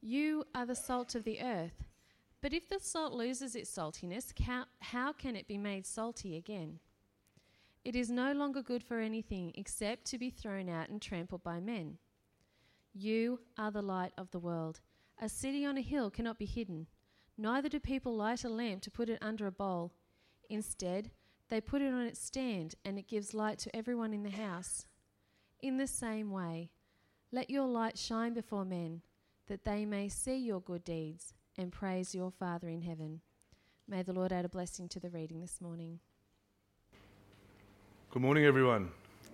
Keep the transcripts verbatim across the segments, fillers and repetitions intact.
You are the salt of the earth. But if the salt loses its saltiness, how, how can it be made salty again? It is no longer good for anything except to be thrown out and trampled by men. You are the light of the world. A city on a hill cannot be hidden. Neither do people light a lamp to put it under a bowl. Instead, they put it on its stand, and it gives light to everyone in the house. In the same way, let your light shine before men, that they may see your good deeds and praise your Father in heaven. May the Lord add a blessing to the reading this morning. Good morning, everyone.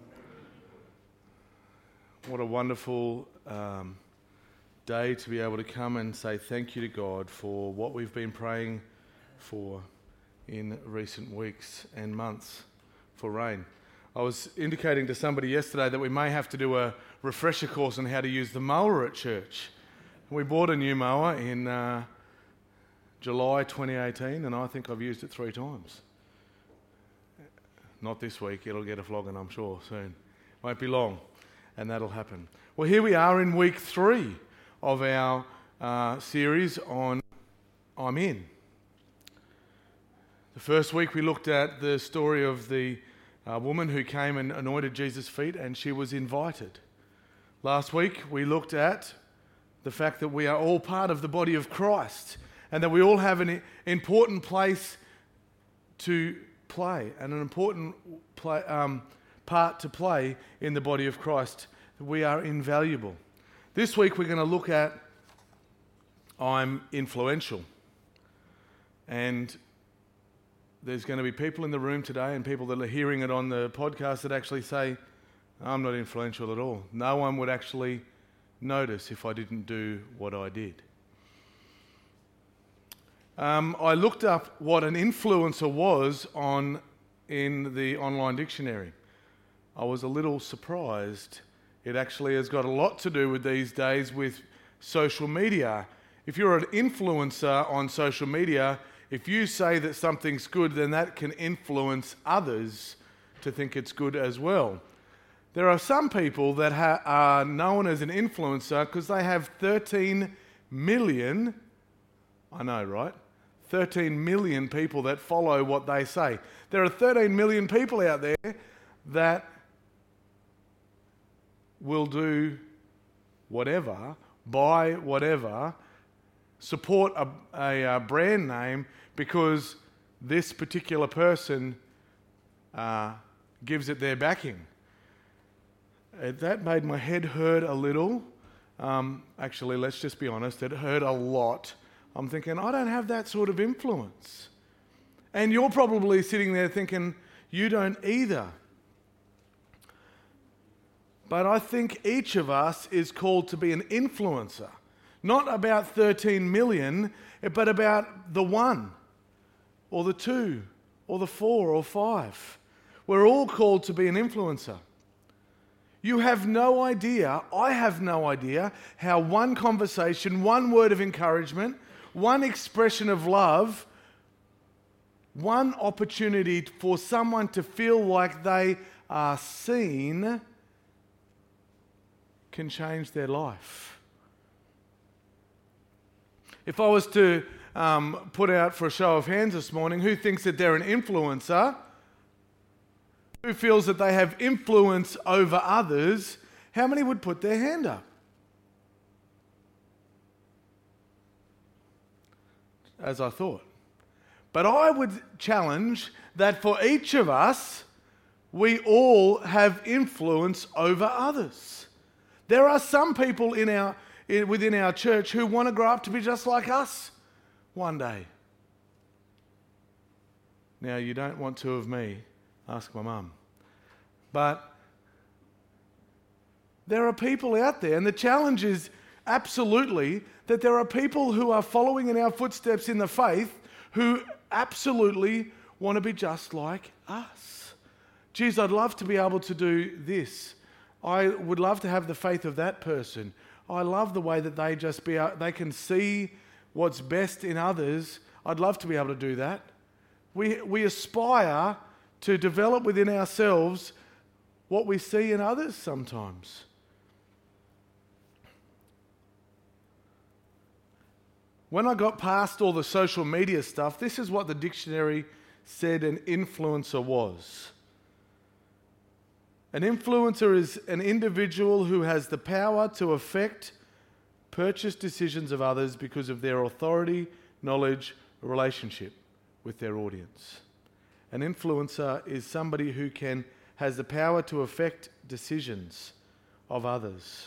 What a wonderful um, day to be able to come and say thank you to God for what we've been praying for in recent weeks and months for rain. I was indicating to somebody yesterday that we may have to do a refresher course on how to use the mower at church. We bought a new mower in uh, July twenty eighteen, and I think I've used it three times. Not this week, it'll get a flogging, I'm sure, soon. Won't be long, and that'll happen. Well, here we are in week three of our uh, series on I'm In. The first week we looked at the story of the uh, woman who came and anointed Jesus' feet, and she was invited. Last week we looked at the fact that we are all part of the body of Christ, and that we all have an important place to play, and an important play, um, part to play in the body of Christ. We are invaluable. This week we're going to look at I'm influential. And there's going to be people in the room today and people that are hearing it on the podcast that actually say, I'm not influential at all. No one would actually notice if I didn't do what I did. Um, I looked up what an influencer was on in the online dictionary. I was a little surprised. It actually has got a lot to do with these days with social media. If you're an influencer on social media, if you say that something's good, then that can influence others to think it's good as well. There are some people that ha- are known as an influencer because they have thirteen million, I know, right? thirteen million people that follow what they say. There are thirteen million people out there that will do whatever, buy whatever, support a, a, a brand name because this particular person uh, gives it their backing. Uh, that made my head hurt a little. Um, actually, let's just be honest, it hurt a lot. I'm thinking, I don't have that sort of influence. And you're probably sitting there thinking, you don't either. But I think each of us is called to be an influencer. Not about thirteen million, but about the one, or the two, or the four, or five. We're all called to be an influencer. You have no idea, I have no idea, how one conversation, one word of encouragement, one expression of love, one opportunity for someone to feel like they are seen can change their life. If I was to um, put out for a show of hands this morning, who thinks that they're an influencer? Who feels that they have influence over others? How many would put their hand up? As I thought. But I would challenge that for each of us, we all have influence over others. There are some people in our in, within our church who want to grow up to be just like us one day. Now, you don't want two of me. Ask my mum. But there are people out there, and the challenge is absolutely that there are people who are following in our footsteps in the faith who absolutely want to be just like us. Geez, I'd love to be able to do this. I would love to have the faith of that person. I love the way that they just be out, they can see what's best in others. I'd love to be able to do that. We we aspire to develop within ourselves what we see in others sometimes. when I got past all the social media stuff, this is what the dictionary said an influencer was. An influencer is an individual who has the power to affect purchase decisions of others because of their authority, knowledge, or relationship with their audience. An influencer is somebody who can has the power to affect decisions of others.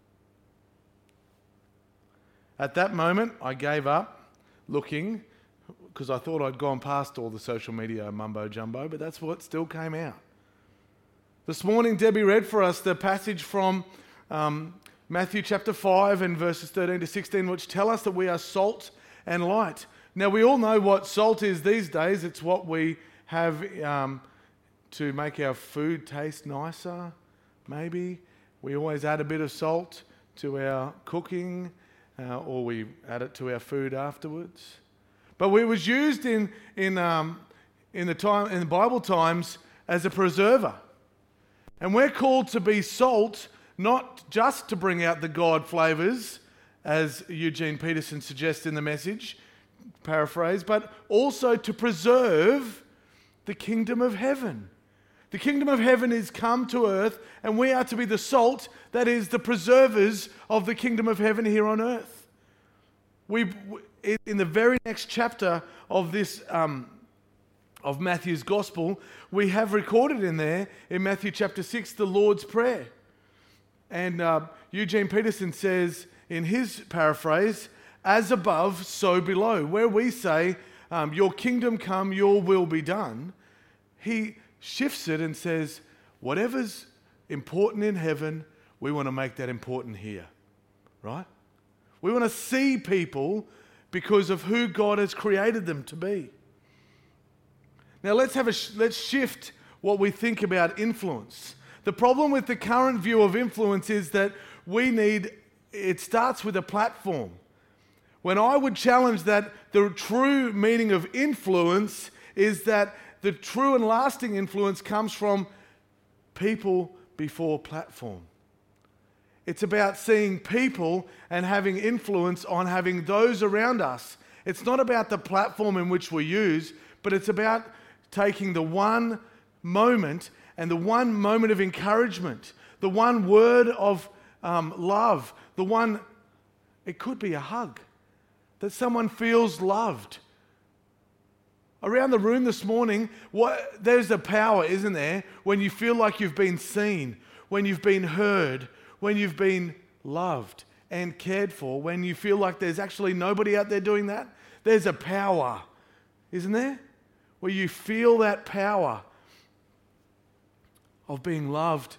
At that moment, I gave up looking because I thought I'd gone past all the social media mumbo jumbo, but that's what still came out. This morning, Debbie read for us the passage from um, Matthew chapter five and verses thirteen to sixteen, which tell us that we are salt and light. Now, we all know what salt is these days. It's what we have um, to make our food taste nicer, maybe. We always add a bit of salt to our cooking, uh, or we add it to our food afterwards. But it was used in in um, in the time in the Bible times as a preserver. And we're called to be salt, not just to bring out the God flavours, as Eugene Peterson suggests in the Message, paraphrase, but also to preserve the kingdom of heaven. The kingdom of heaven is come to earth, and we are to be the salt, that is, the preservers of the kingdom of heaven here on earth. We, in the very next chapter of this um, of Matthew's Gospel, we have recorded in there, in Matthew chapter six, the Lord's Prayer. And uh, Eugene Peterson says, in his paraphrase, as above, so below. Where we say, um, your kingdom come, your will be done, he shifts it and says, whatever's important in heaven, we want to make that important here, right? We want to see people because of who God has created them to be. Now let's have a sh- let's shift what we think about influence. The problem with the current view of influence is that we need, it starts with a platform. When I would challenge that the true meaning of influence is that the true and lasting influence comes from people before platform. It's about seeing people and having influence on having those around us. It's not about the platform in which we use, but it's about taking the one moment and the one moment of encouragement, the one word of um, love, the one, it could be a hug, that someone feels loved. Around the room this morning, what, there's a power, isn't there, when you feel like you've been seen, when you've been heard, when you've been loved and cared for, when you feel like there's actually nobody out there doing that. There's a power, isn't there? Where you feel that power of being loved.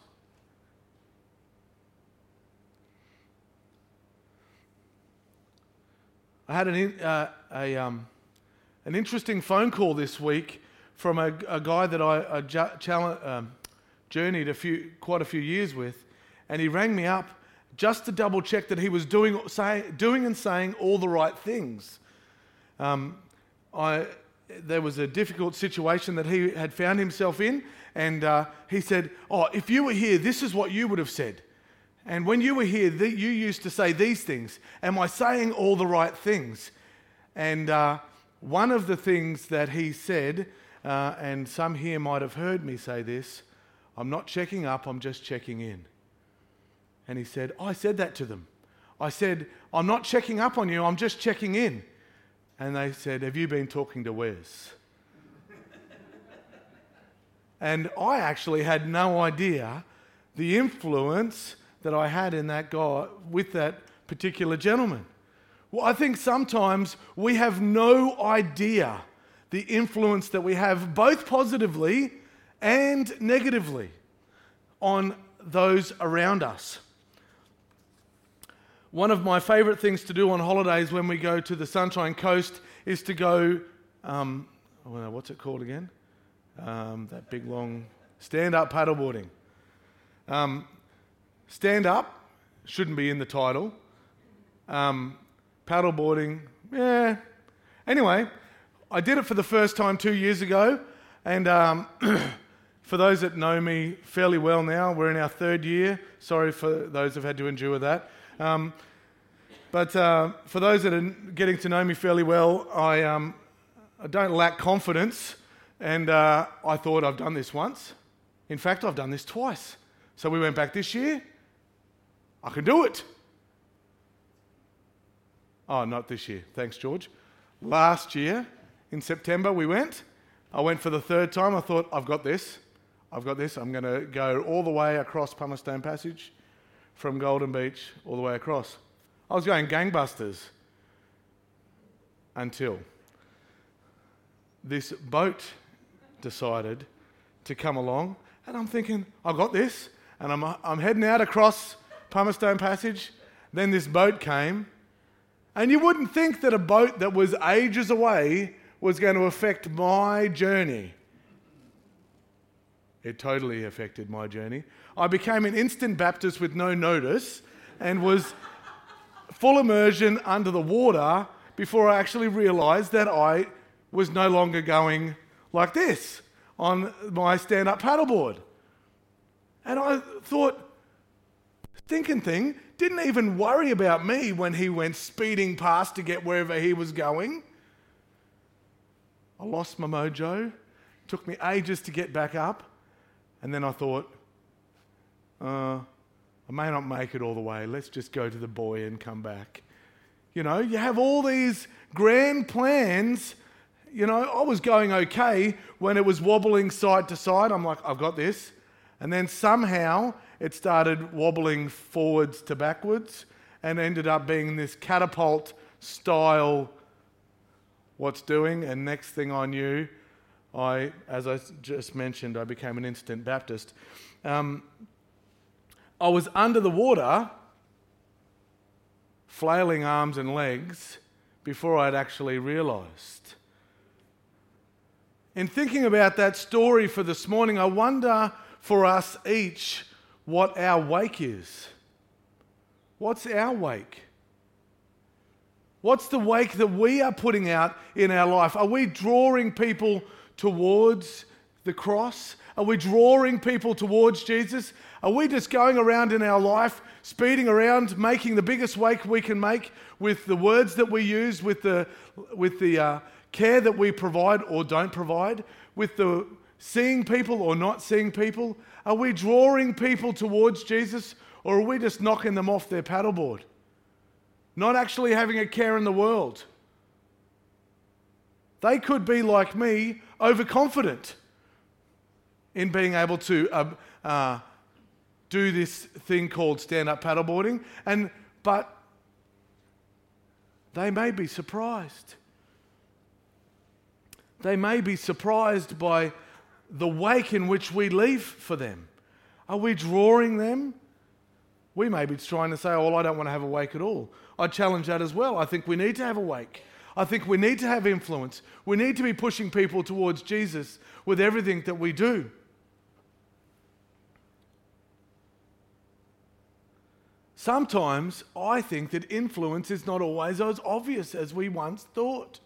I had an uh, a um, an interesting phone call this week from a, a guy that I, I ju- challenge, um, journeyed a few quite a few years with, and he rang me up just to double check that he was doing say, doing and saying all the right things. Um, I. There was a difficult situation that he had found himself in, and uh, he said, oh, if you were here, this is what you would have said. And when you were here, the, you used to say these things. Am I saying all the right things? And uh, one of the things that he said, uh, and some here might have heard me say this, I'm not checking up, I'm just checking in. And he said, I said that to them. I said, I'm not checking up on you, I'm just checking in. And they said, have you been talking to Wes? And I actually had no idea the influence that I had in that guy with that particular gentleman. Well, I think sometimes we have no idea the influence that we have both positively and negatively on those around us. One of my favourite things to do on holidays when we go to the Sunshine Coast is to go, um, what's it called again? Um, that big long stand-up paddleboarding. Um, stand-up shouldn't be in the title. Um, paddleboarding, yeah. Anyway, I did it for the first time two years ago, and um, for those that know me fairly well now, we're in our third year. Sorry for those who've had to endure that. Um, But uh, for those that are getting to know me fairly well, I, um, I don't lack confidence, and uh, I thought I've done this once. In fact, I've done this twice. So we went back this year. I can do it. Oh, not this year. Thanks, George. Last year, in September, we went. I went for the third time. I thought, I've got this. I've got this. I'm going to go all the way across Pumice Passage from Golden Beach all the way across. I was going gangbusters until this boat decided to come along, and I'm thinking, I've got this, and I'm, I'm heading out across Pumice Passage. Then this boat came, and you wouldn't think that a boat that was ages away was going to affect my journey. It totally affected my journey. I became an instant Baptist with no notice and was full immersion under the water before I actually realised that I was no longer going like this on my stand-up paddleboard. And I thought, stinking thing, didn't even worry about me when he went speeding past to get wherever he was going. I lost my mojo. Took me ages to get back up. And then I thought, uh, I may not make it all the way. Let's just go to the buoy and come back. You know, you have all these grand plans. You know, I was going okay when it was wobbling side to side. I'm like, I've got this. And then somehow it started wobbling forwards to backwards and ended up being this catapult style what's doing. And next thing I knew, I, as I just mentioned, I became an instant Baptist. Um, I was under the water, flailing arms and legs, before I'd actually realised. In thinking about that story for this morning, I wonder for us each what our wake is. What's our wake? What's the wake that we are putting out in our life? Are we drawing people towards the cross? Are we drawing people towards Jesus? Are we just going around in our life, speeding around, making the biggest wake we can make with the words that we use, with the, with the uh, care that we provide or don't provide, with the seeing people or not seeing people? Are we drawing people towards Jesus, or are we just knocking them off their paddleboard? Not actually having a care in the world. They could be like me, overconfident in being able to uh, uh, do this thing called stand-up paddleboarding, and but they may be surprised. They may be surprised by the wake in which we leave for them. Are we drawing them? We may be trying to say, oh, well, I don't want to have a wake at all. I challenge that as well. I think we need to have a wake. I think we need to have influence. We need to be pushing people towards Jesus with everything that we do. Sometimes I think that influence is not always as obvious as we once thought.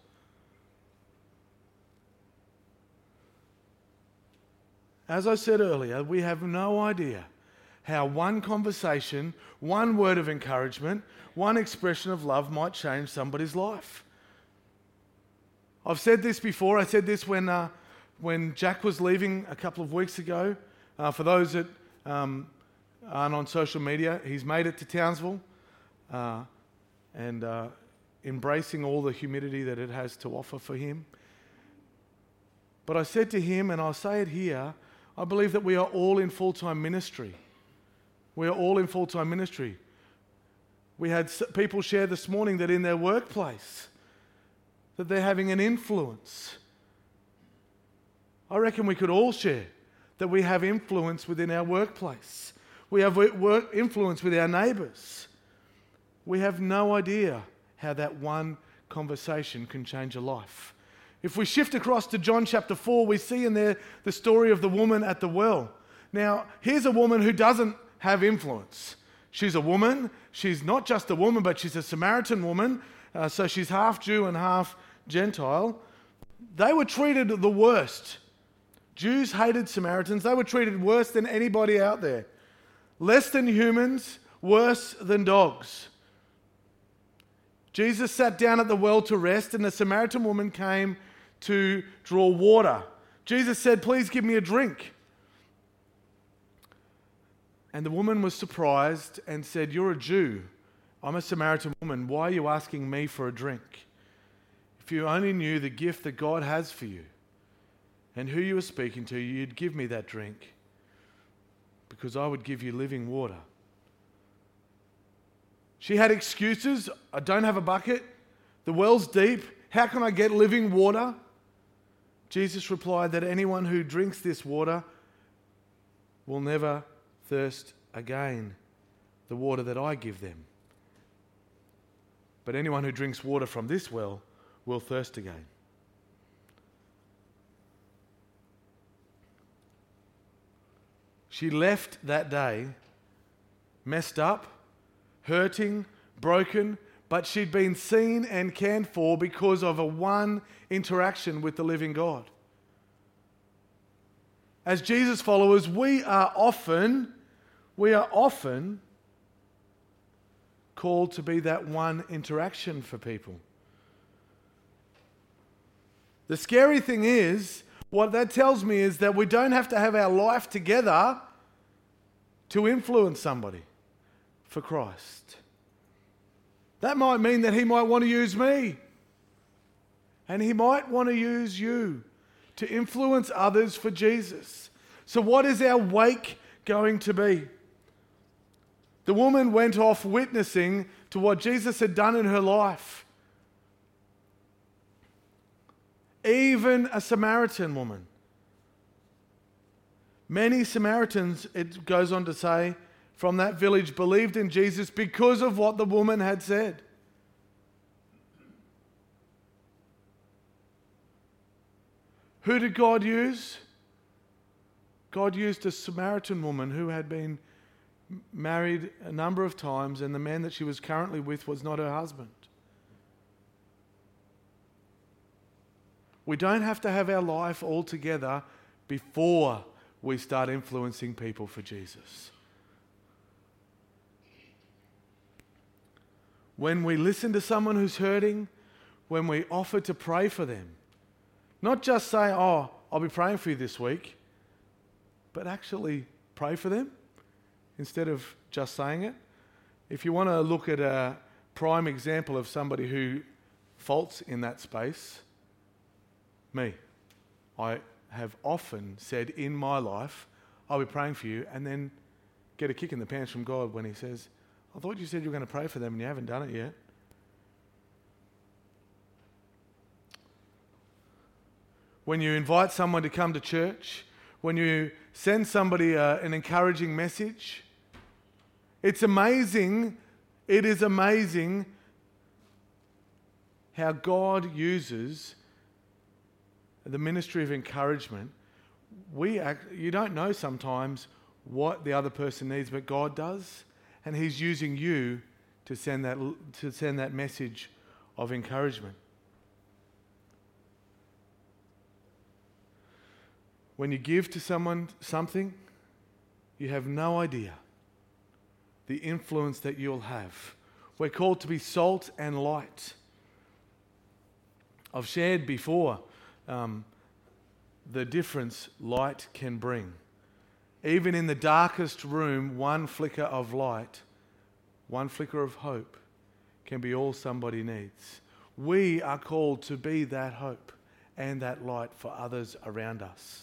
As I said earlier, we have no idea how one conversation, one word of encouragement, one expression of love might change somebody's life. I've said this before. I said this when uh, when Jack was leaving a couple of weeks ago. Uh, for those that um, aren't on social media, he's made it to Townsville uh, and uh, embracing all the humidity that it has to offer for him. But I said to him, and I'll say it here, I believe that we are all in full-time ministry. We are all in full-time ministry. We had people share this morning that in their workplace, that they're having an influence. I reckon we could all share that we have influence within our workplace. We have work influence with our neighbours. We have no idea how that one conversation can change a life. If we shift across to John chapter four, we see in there the story of the woman at the well. Now, here's a woman who doesn't have influence. She's a woman. She's not just a woman, but she's a Samaritan woman. Uh, so she's half Jew and half Gentile. They were treated the worst. Jews hated Samaritans. They were treated worse than anybody out there. Less than humans, worse than dogs. Jesus sat down at the well to rest, and a Samaritan woman came to draw water. Jesus said, "Please give me a drink." And the woman was surprised and said, "You're a Jew. I'm a Samaritan woman. Why are you asking me for a drink? If you only knew the gift that God has for you and who you are speaking to, you'd give me that drink, because I would give you living water." She had excuses. "I don't have a bucket. The well's deep. How can I get living water?" Jesus replied that anyone who drinks this water will never thirst again, the water that I give them. But anyone who drinks water from this well will thirst again. She left that day messed up, hurting, broken, but she'd been seen and cared for because of a one interaction with the living God. As Jesus followers, we are often, we are often called to be that one interaction for people. The scary thing is, what that tells me is that we don't have to have our life together to influence somebody for Christ. That might mean that He might want to use me, and He might want to use you to influence others for Jesus. So what is our wake going to be? The woman went off witnessing to what Jesus had done in her life. Even a Samaritan woman. Many Samaritans, it goes on to say, from that village believed in Jesus because of what the woman had said. Who did God use? God used a Samaritan woman who had been married a number of times, and the man that she was currently with was not her husband. We don't have to have our life all together before we start influencing people for Jesus. When we listen to someone who's hurting, when we offer to pray for them, not just say, "Oh, I'll be praying for you this week," but actually pray for them instead of just saying it. If you want to look at a prime example of somebody who faults in that space, me. I have often said in my life, "I'll be praying for you," and then get a kick in the pants from God when He says, "I thought you said you were going to pray for them and you haven't done it yet." When you invite someone to come to church, when you send somebody uh, an encouraging message, it's amazing, it is amazing how God uses the ministry of encouragement. We act, you don't know sometimes what the other person needs, but God does, and He's using you to send that to send that message of encouragement. When you give to someone something, you have no idea the influence that you'll have. We're called to be salt and light. I've shared before um, the difference light can bring. Even in the darkest room, one flicker of light, one flicker of hope can be all somebody needs. We are called to be that hope and that light for others around us.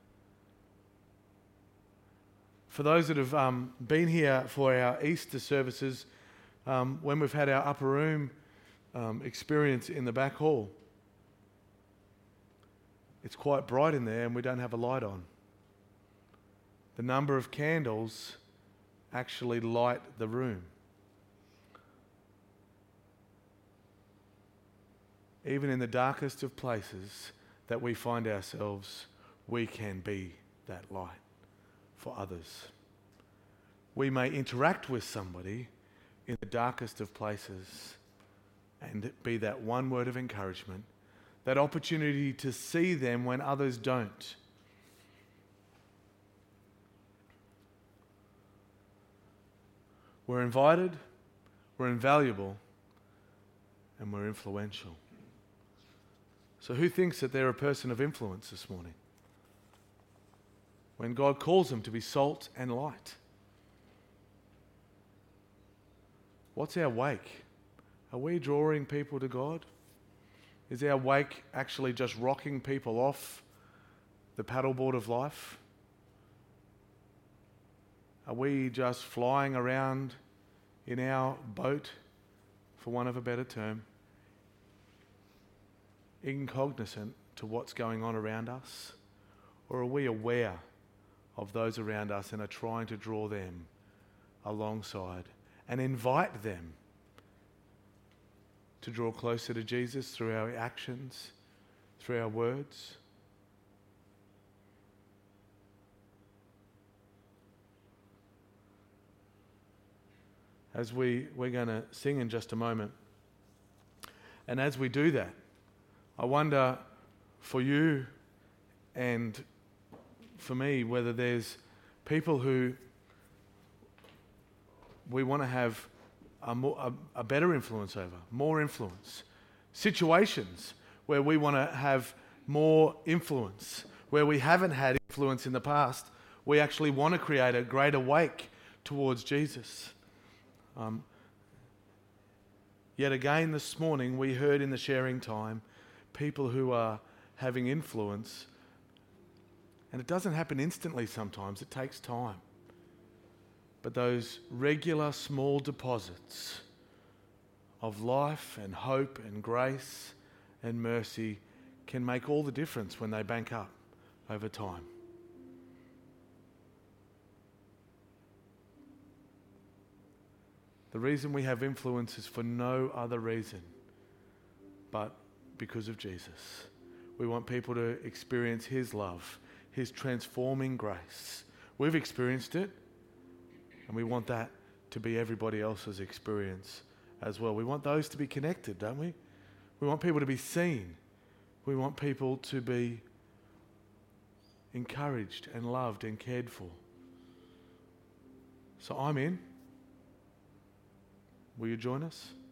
For those that have um, been here for our Easter services, um, when we've had our upper room um, experience in the back hall, it's quite bright in there and we don't have a light on. The number of candles actually light the room. Even in the darkest of places that we find ourselves, we can be that light for others. We may interact with somebody in the darkest of places and be that one word of encouragement, that opportunity to see them when others don't. We're invited, we're invaluable, and we're influential. So who thinks that they're a person of influence this morning? When God calls them to be salt and light. What's our wake? Are we drawing people to God? Is our wake actually just rocking people off the paddleboard of life? Are we just flying around in our boat, for want of a better term, incognizant to what's going on around us? Or are we aware of those around us and are trying to draw them alongside and invite them to draw closer to Jesus through our actions, through our words? As we, we're going to sing in just a moment. And as we do that, I wonder for you and for me whether there's people who we want to have a, more, a, a better influence over, more influence. Situations where we want to have more influence, where we haven't had influence in the past, we actually want to create a greater wake towards Jesus. Um, yet again this morning we heard in the sharing time people who are having influence, and it doesn't happen instantly sometimes, it takes time. But those regular small deposits of life and hope and grace and mercy can make all the difference when they bank up over time. The reason we have influence is for no other reason but because of Jesus. We want people to experience His love, His transforming grace. We've experienced it, and we want that to be everybody else's experience as well. We want those to be connected, don't we? We want people to be seen. We want people to be encouraged and loved and cared for. So I'm in. Will you join us?